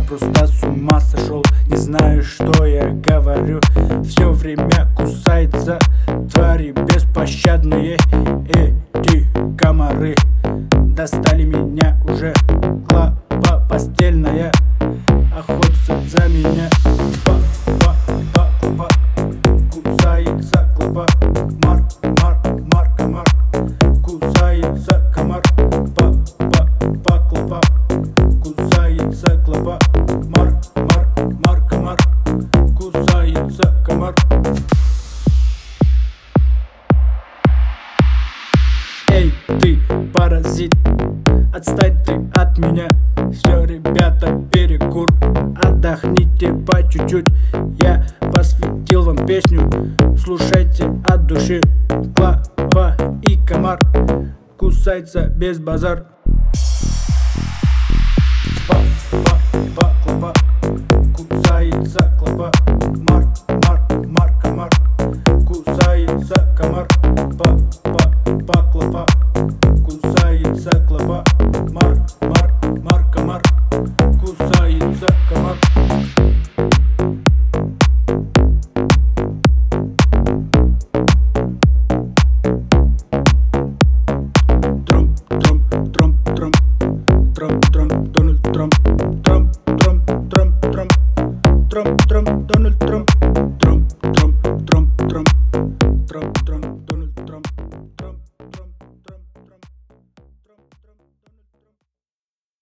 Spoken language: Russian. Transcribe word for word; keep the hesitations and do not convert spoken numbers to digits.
просто с ума сошел, не знаю, что я говорю. Все время кусаются твари беспощадные. Эти комары достали меня уже. Клопа постельная охотится за меня. Па-па-па-клопа, кусается клопа. Мар, мар, мар, комар, кусается комар. Па-па-па-клопа, кусается клопа. Мар, мар, мар, комар, кусается комар. Эй, ты паразит, отстань ты от меня. Все, ребята, перекур, отдохните по чуть-чуть. Я посвятил вам песню, слушайте от души. Клопа и комар кусается без базар. Па-па-па-клопа, кусается клопа.